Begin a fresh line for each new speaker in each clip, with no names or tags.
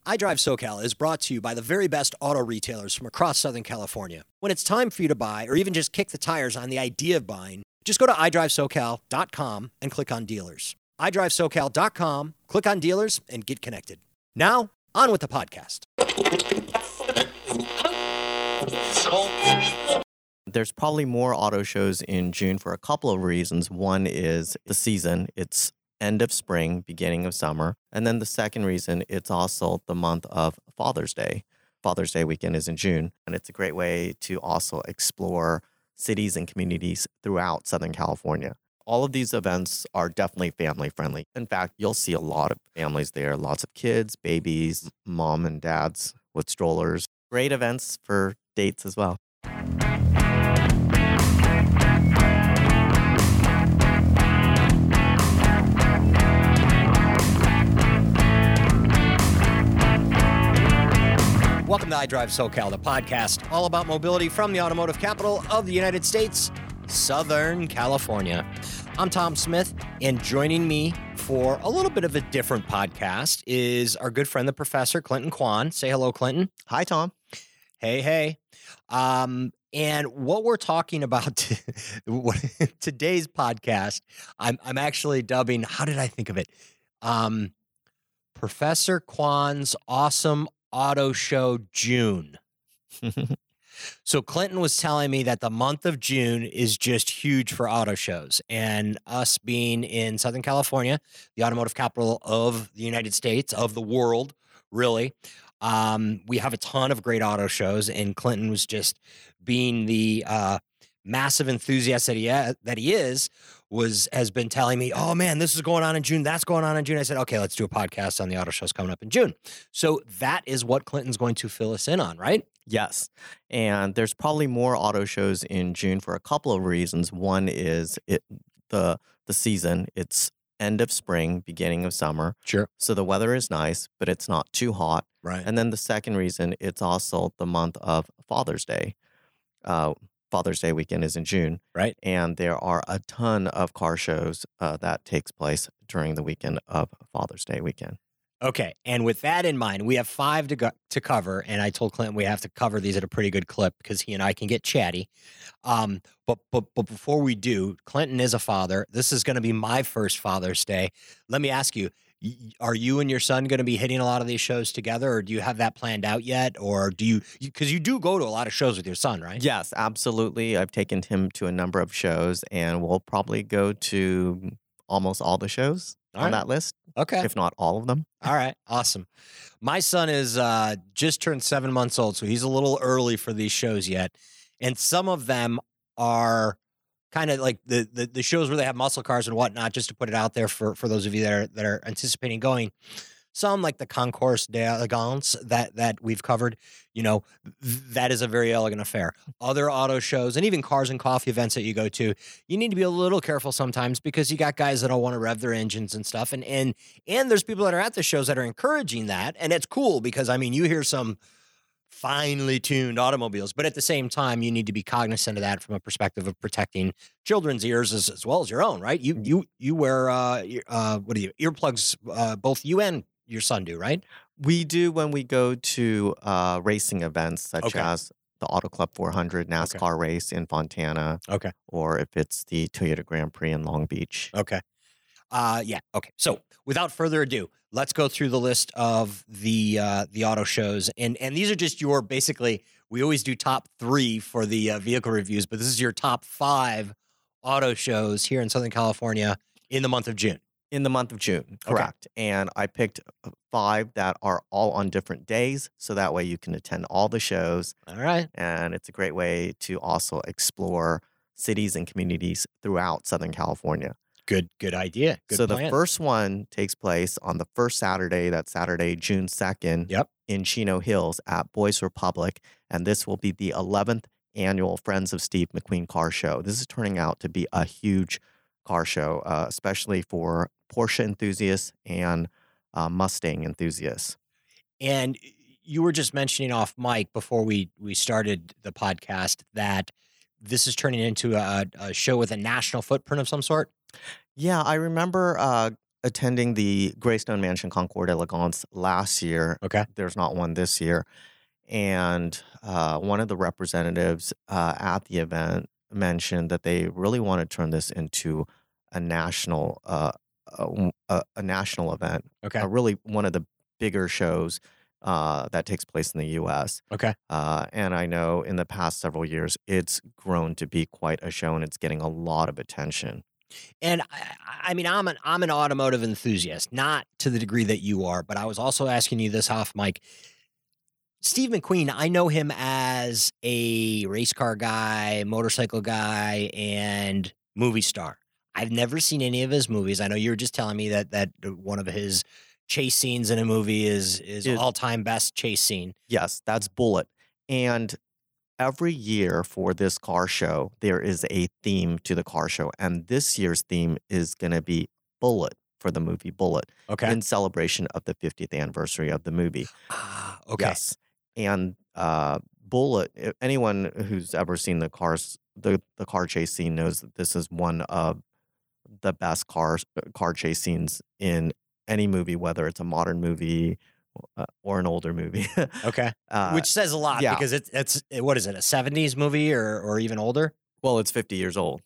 iDrive SoCal is brought to you by the very best auto retailers from across Southern California. When it's time for you to buy or even just kick the tires on the idea of buying, just go to iDriveSoCal.com and click on dealers. iDriveSoCal.com, click on dealers, and get connected. Now, on with the podcast.
There's probably more auto shows in June for a couple of reasons. One is the season. It's end of spring, beginning of summer. And then the second reason, it's also the month of Father's Day. Father's Day weekend is in June, and it's a great way to also explore cities and communities throughout Southern California. All of these events are definitely family friendly. In fact, you'll see a lot of families there, lots of kids, babies, mom and dads with strollers. Great events for dates as well.
Welcome to iDrive SoCal, the podcast all about mobility from the automotive capital of the United States, Southern California. I'm Tom Smith, and joining me for a little bit of a different podcast is our good friend, the Professor Clinton Kwan. Say hello, Clinton.
Hi, Tom.
Hey. And what we're talking about today's podcast, I'm actually dubbing, how did I think of it? Professor Kwan's Awesome Auto Show June. So Clinton was telling me that the month of June is just huge for auto shows, and us being in Southern California, the automotive capital of the United States, of the world, really, we have a ton of great auto shows, and Clinton was just being the massive enthusiast that he has been telling me, oh man, this is going on in June, that's going on in June. I said, okay, let's do a podcast on the auto shows coming up in June. So that is what Clinton's going to fill us in on, right?
Yes. And there's probably more auto shows in June for a couple of reasons. One is the season. It's end of spring, beginning of summer.
Sure.
So the weather is nice, but it's not too hot.
Right.
And then the second reason, it's also the month of Father's Day. Father's Day weekend is in June.
Right.
And there are a ton of car shows that takes place during the weekend of Father's Day weekend.
Okay. And with that in mind, we have 5 to cover. And I told Clinton we have to cover these at a pretty good clip because he and I can get chatty. But before we do, Clinton is a father. This is going to be my first Father's Day. Let me ask you, are you and your son going to be hitting a lot of these shows together, or do you have that planned out yet? Or do you, because you do go to a lot of shows with your son, right?
Yes, absolutely. I've taken him to a number of shows, and we'll probably go to almost all the shows on that list.
Okay.
If not all of them.
All right. Awesome. My son is just turned 7 months old, so he's a little early for these shows yet. And some of them are kind of like the shows where they have muscle cars and whatnot, just to put it out there for those of you that are anticipating going. Some, like the Concours d'Elegance that we've covered, that is a very elegant affair. Other auto shows and even cars and coffee events that you go to, you need to be a little careful sometimes because you got guys that don't want to rev their engines and stuff. And there's people that are at the shows that are encouraging that. And it's cool because, you hear some finely tuned automobiles, but at the same time, you need to be cognizant of that from a perspective of protecting children's ears as well as your own, right? You wear, earplugs, both you and your son do, right?
We do when we go to racing events such as the Auto Club 400 NASCAR race in Fontana.
Okay.
Or if it's the Toyota Grand Prix in Long Beach.
Okay. Okay. So without further ado, let's go through the list of the auto shows. And these are just basically, we always do top 3 for the vehicle reviews, but this is your top 5 auto shows here in Southern California in the month of June.
In the month of June, correct. Okay. And I picked 5 that are all on different days, so that way you can attend all the shows.
All right.
And it's a great way to also explore cities and communities throughout Southern California.
Good idea. Good plan.
The first one takes place on the first Saturday, that's Saturday, June 2nd, in Chino Hills at Boys Republic. And this will be the 11th annual Friends of Steve McQueen car show. This is turning out to be a huge car show, especially for Porsche enthusiasts and Mustang enthusiasts.
And you were just mentioning off mic before we started the podcast that this is turning into a show with a national footprint of some sort.
Yeah, I remember attending the Greystone Mansion Concours d'Elegance last year.
Okay.
There's not one this year. And one of the representatives at the event mentioned that they really want to turn this into a national a national event.
Okay.
Really one of the bigger shows that takes place in the U.S.
Okay.
And I know in the past several years, it's grown to be quite a show, and it's getting a lot of attention.
And I mean, I'm an automotive enthusiast, not to the degree that you are, but I was also asking you this off, Mike. Steve McQueen, I know him as a race car guy, motorcycle guy, and movie star. I've never seen any of his movies. I know you were just telling me that one of his chase scenes in a movie is all-time best chase scene.
Yes, that's Bullitt. And every year for this car show, there is a theme to the car show. And this year's theme is going to be Bullitt for the movie Bullitt.
Okay.
In celebration of the 50th anniversary of the movie.
Okay.
Yes. And Bullitt, anyone who's ever seen the car chase scene knows that this is one of the best car chase scenes in any movie, whether it's a modern movie or an older movie.
Okay. Which says a lot because it's what is it, a 70s movie or even older?
Well, it's 50 years old.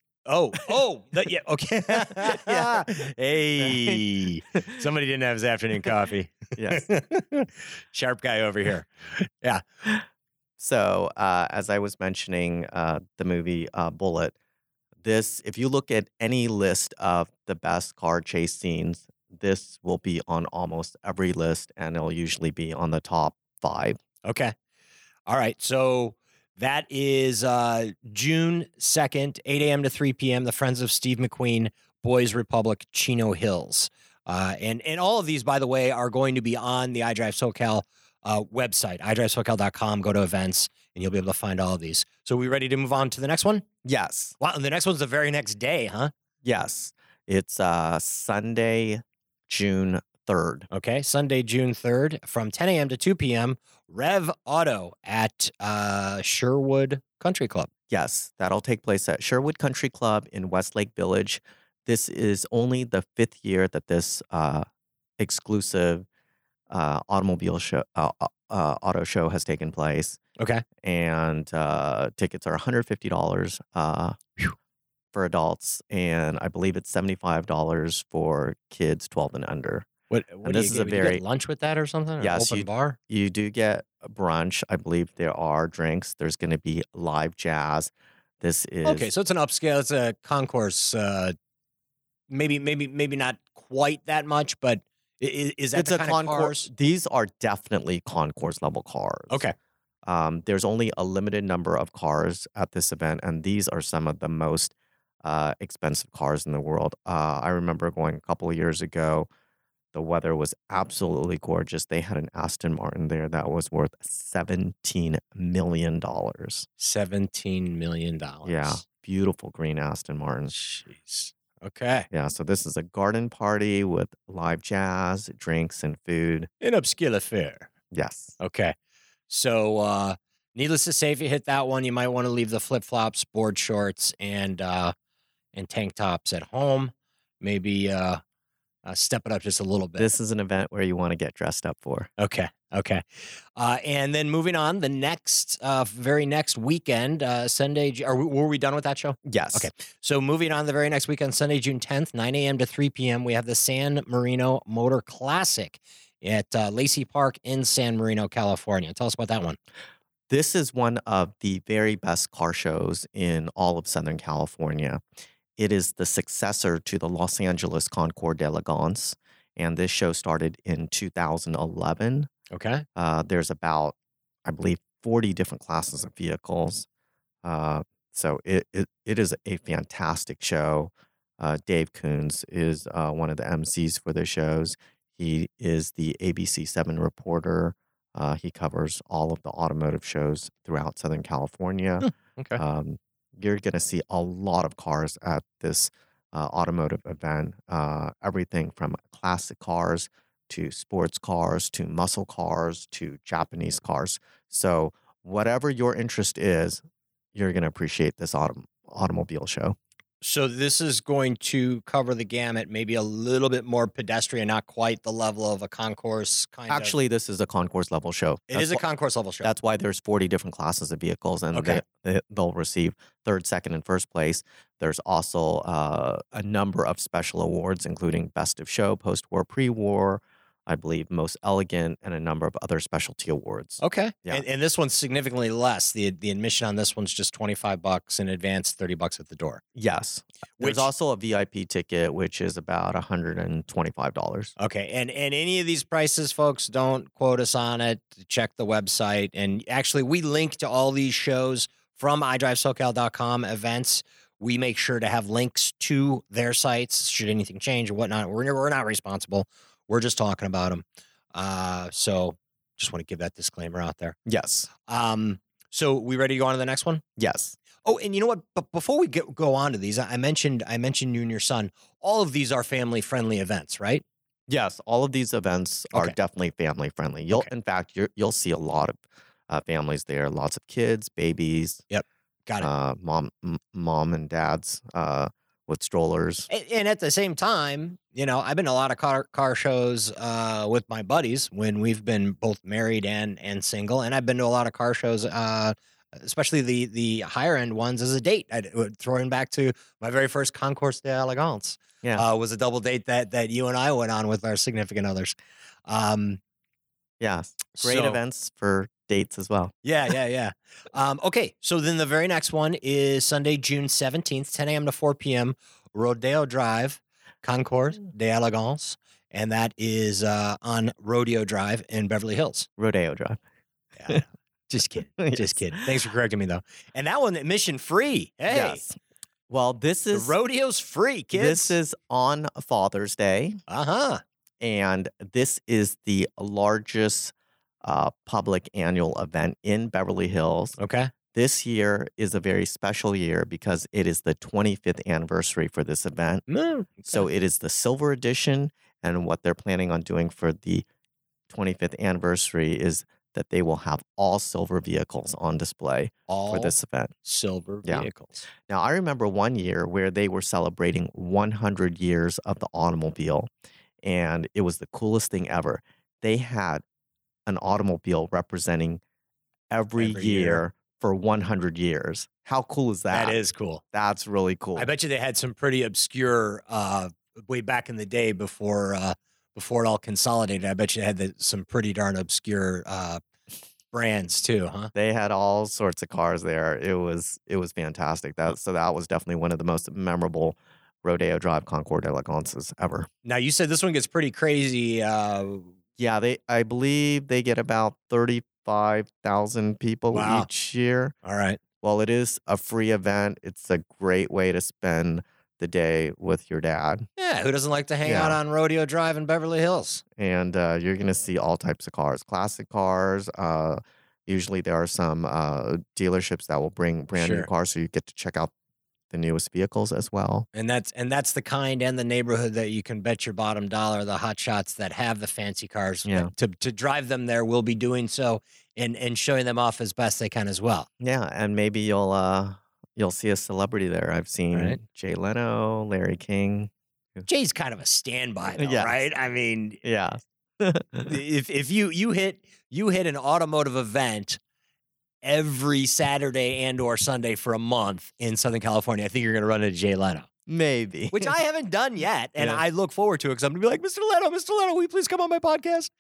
Yeah, okay. Yeah. Hey, somebody didn't have his afternoon coffee.
Yes.
Sharp guy over here. Yeah.
So, as I was mentioning, the movie Bullitt, if you look at any list of the best car chase scenes, this will be on almost every list, and it'll usually be on the top 5.
Okay. All right. So that is June 2nd, 8 a.m. to 3 p.m., the Friends of Steve McQueen, Boys Republic, Chino Hills. And all of these, by the way, are going to be on the iDrive SoCal website, iDriveSoCal.com. Go to events, and you'll be able to find all of these. So we ready to move on to the next one?
Yes.
Wow, and the next one's the very next day, huh?
Yes. It's Sunday, June 3rd.
Okay, Sunday, June 3rd, from 10 a.m. to 2 p.m., Rev Auto at Sherwood Country Club.
Yes, that'll take place at Sherwood Country Club in Westlake Village. This is only the 5th year that this exclusive auto show has taken place.
Okay.
And tickets are $150 for adults, and I believe it's $75 for kids 12 and under.
What
this is a very
get lunch with that or something?
Yes,
open bar.
You do get a brunch. I believe there are drinks. There's going to be live jazz. This is
okay. So it's an upscale. It's a concourse. Maybe not quite that much, but is that
it's
the
a
kind
concourse?
Of cars?
These are definitely concourse level cars.
Okay.
There's only a limited number of cars at this event, and these are some of the most expensive cars in the world. I remember going a couple of years ago. The weather was absolutely gorgeous. They had an Aston Martin there that was worth $17 million.
$17 million.
Yeah. Beautiful green Aston Martin.
Jeez. Okay.
Yeah. So this is a garden party with live jazz, drinks, and food.
An upscale affair.
Yes.
Okay. So needless to say, if you hit that one, you might want to leave the flip-flops, board shorts, and tank tops at home. Maybe step it up just a little bit.
This is an event where you want to get dressed up for.
Okay. And then moving on, the very next weekend, Sunday, were we done with that show?
Yes.
Okay. So moving on, the very next weekend, Sunday, June 10th, 9 a.m. to 3 p.m., we have the San Marino Motor Classic at Lacey Park in San Marino, California. Tell us about that one.
This is one of the very best car shows in all of Southern California. It is the successor to the Los Angeles Concours d'Elegance, and this show started in 2011.
Okay.
There's about, I believe, 40 different classes of vehicles. So it is a fantastic show. Dave Coons is one of the MCs for the shows. He is the ABC7 reporter. He covers all of the automotive shows throughout Southern California.
Okay.
You're going to see a lot of cars at this automotive event. Everything from classic cars to sports cars to muscle cars to Japanese cars. So whatever your interest is, you're going to appreciate this automobile show.
So this is going to cover the gamut, maybe a little bit more pedestrian, not quite the level of a concourse kind of.
Actually, this is a concourse level show.
It is a concourse level show.
That's why there's 40 different classes of vehicles, and
Okay.
they'll receive third, second, and first place. There's also a number of special awards, including Best of Show, Post-War, Pre-War, I believe Most Elegant, and a number of other specialty awards.
Okay.
Yeah.
And this one's significantly less. The admission on this one's just $25 in advance, $30 at the door.
Yes. There's
Which-
also a VIP ticket, which is about $125.
Okay. And any of these prices, folks, don't quote us on it. Check the website. And actually, we link to all these shows from iDriveSoCal.com events. We make sure to have links to their sites should anything change or whatnot. We're not responsible. We're just talking about them. So just want to give that disclaimer out there.
Yes.
So we ready to go on to the next one?
Yes.
Oh, and you know what? But before we go on to these, I mentioned you and your son. All of these are family-friendly events, right?
Yes. All of these events are
Okay.
definitely family friendly. In fact, you'll see a lot of families there, lots of kids, babies,
Got it.
mom and dads with strollers.
And at the same time, I've been to a lot of car shows with my buddies when we've been both married and single, and I've been to a lot of car shows, especially the higher end ones as a date. Throwing back to my very first Concours d'Elegance, was a double date that you and I went on with our significant others.
Yes. Great events for dates as well.
Yeah. Okay, so then the very next one is Sunday, June 17th, 10 a.m. to 4 p.m., Rodeo Drive, Concours d'Elegance, and that is on Rodeo Drive in Beverly Hills.
Rodeo Drive.
Yeah. Just kidding. Just kidding. Thanks for correcting me, though. And that one, admission free. Hey,
Yes. Well, this
the
is
rodeo's free, kids.
this is on Father's Day, and this is the largest public annual event in Beverly Hills.
Okay.
This year is a very special year because it is the 25th anniversary for this event. So it is the silver edition, and what they're planning on doing for the 25th anniversary is that they will have all silver vehicles on display for this event.
Silver
Yeah.
vehicles.
Now, I remember one year where they were celebrating 100 years of the automobile, and it was the coolest thing ever. They had an automobile representing every
Every
year
year.
for 100 years. How cool is that?
That is cool.
That's really cool.
I bet you they had some pretty obscure way back in the day before it all consolidated. I bet you they had some pretty darn obscure brands too, huh?
They had all sorts of cars there. It was fantastic. So that was definitely one of the most memorable Rodeo Drive Concours d'Elegances ever.
Now you said this one gets pretty crazy.
Yeah, I believe they get about 35,000 people
Wow.
each year.
All right.
Well, it is a free event. It's a great way to spend the day with your dad.
Yeah, who doesn't like to hang
Yeah.
out on Rodeo Drive in Beverly Hills?
And you're going to see all types of cars, classic cars. Usually there are some dealerships that will bring brand new
Sure.
cars, so you get to check out the newest vehicles as well.
And that's the kind and the neighborhood that you can bet your bottom dollar the hot shots that have the fancy cars.
Yeah.
To drive them there will be doing so and showing them off as best they can as well.
Yeah, and maybe you'll see a celebrity there. I've seen
Right.
Jay Leno, Larry King.
Jay's kind of a standby, though,
Yes.
right? I mean,
Yeah.
if you hit an automotive event every Saturday and or Sunday for a month in Southern California, I think you're going to run into Jay Leno,
Maybe.
which I haven't done yet, and
Yeah.
I look forward to it because I'm going to be like, Mr. Leno, will you please come on my podcast?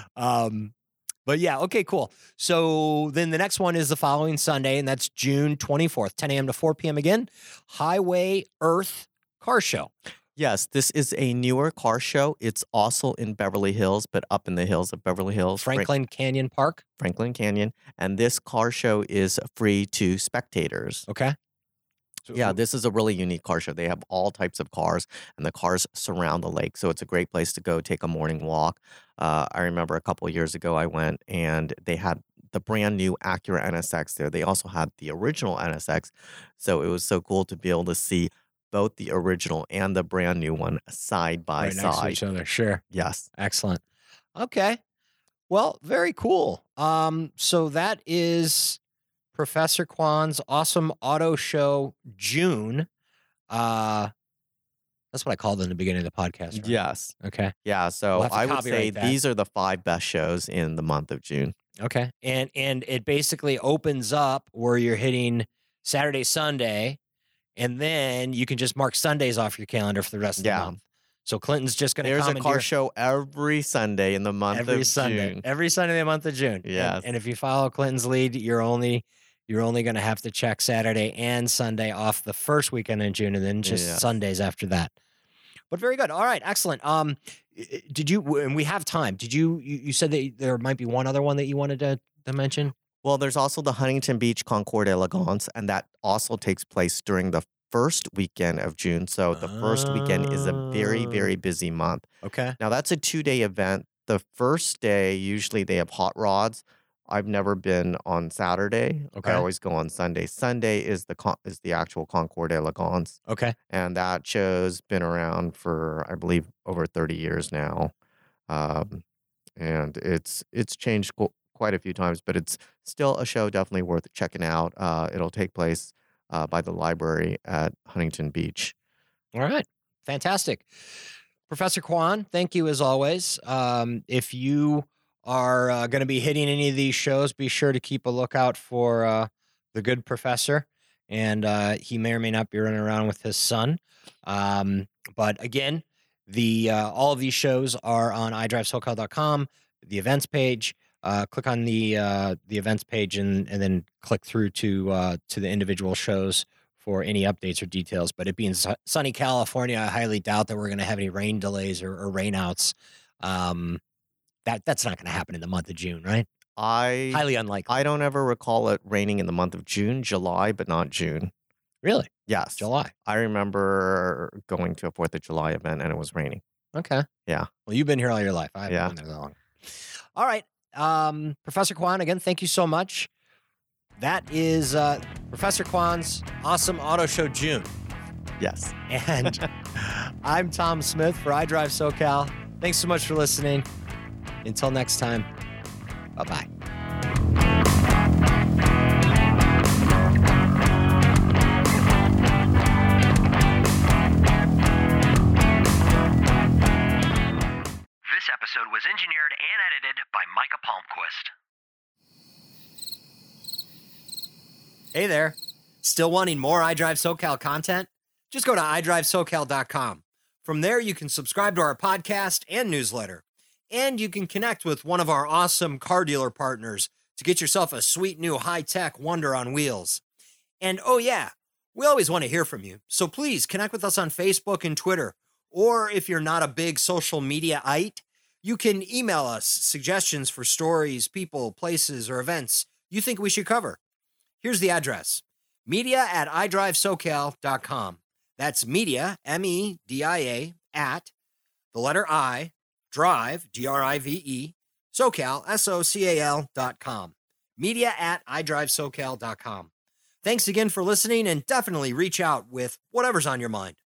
But yeah, okay, cool. So then the next one is the following Sunday, and that's June 24th, 10 a.m. to 4 p.m. again, Highway Earth Car Show.
Yes, this is a newer car show. It's also in Beverly Hills, but up in the hills of Beverly Hills,
Franklin Canyon Park.
Franklin Canyon. And this car show is free to spectators.
Okay. So-
Yeah, this is a really unique car show. They have all types of cars, and the cars surround the lake. So it's a great place to go take a morning walk. I remember a couple of years ago I went, and they had the brand new Acura NSX there. They also had the original NSX. So it was so cool to be able to see both the original and the brand new one side by
right next to
side.
each other. Sure.
Yes.
Excellent. Okay. Well, very cool. So that is Professor Kwan's Awesome Auto Show June. That's what I called in the beginning of the podcast. Right?
Yes.
Okay.
Yeah. So
We'll have to
I would say
copyright that.
these are the 5 best shows in the month of June.
Okay. And it basically opens up where you're hitting Saturday, Sunday, and then you can just mark Sundays off your calendar for the rest of the month. So Clinton's just going to
There's
come
a car show every Sunday in the month of June.
Every Sunday in the month of June.
Yes.
And if you follow Clinton's lead, you're only going to have to check Saturday and Sunday off the first weekend in June, and then just Sundays after that. But very good. All right, excellent. Did you? And we have time. Did you said that there might be one other one that you wanted to mention?
Well, there's also the Huntington Beach Concours d'Elegance, and that also takes place during the first weekend of June. So the first weekend is a very, very busy month.
Okay.
Now that's a 2-day event. The first day, usually they have hot rods. I've never been on Saturday.
Okay.
I always go on Sunday. Sunday is the actual Concours d'Elegance.
Okay.
And that show's been around for, I believe, over 30 years now. And it's changed quite a few times, but it's still a show definitely worth checking out. It'll take place by the library at Huntington Beach.
All right. Fantastic. Professor Kwan, thank you as always. If you are going to be hitting any of these shows, be sure to keep a lookout for the good professor. And he may or may not be running around with his son. But again, all of these shows are on iDriveSoCal.com, the events page. Click on the events page and then click through to the individual shows for any updates or details. But it being sunny California, I highly doubt that we're going to have any rain delays or rainouts. That's not going to happen in the month of June, right? Highly unlikely.
I don't ever recall it raining in the month of June, July, but not June.
Really?
Yes.
July.
I remember going to a 4th of July event and it was raining.
Okay.
Yeah.
Well, you've been here all your life. I haven't been there that long. All right. Professor Kwan, again, thank you so much. That is Professor Kwan's Awesome Auto Show June.
Yes.
And I'm Tom Smith for iDrive SoCal. Thanks so much for listening. Until next time, bye-bye.
This episode was engineered and edited by Micah Palmquist.
Hey there. Still wanting more iDrive SoCal content? Just go to iDriveSoCal.com. From there, you can subscribe to our podcast and newsletter. And you can connect with one of our awesome car dealer partners to get yourself a sweet new high-tech wonder on wheels. And oh yeah, we always want to hear from you. So please connect with us on Facebook and Twitter. Or if you're not a big social media-ite, you can email us suggestions for stories, people, places, or events you think we should cover. Here's the address: media@idrivesocal.com. That's media, MEDIA, at the letter I, drive, DRIVE, SoCal, SOCAL.com. media@idrivesocal.com. Thanks again for listening, and definitely reach out with whatever's on your mind.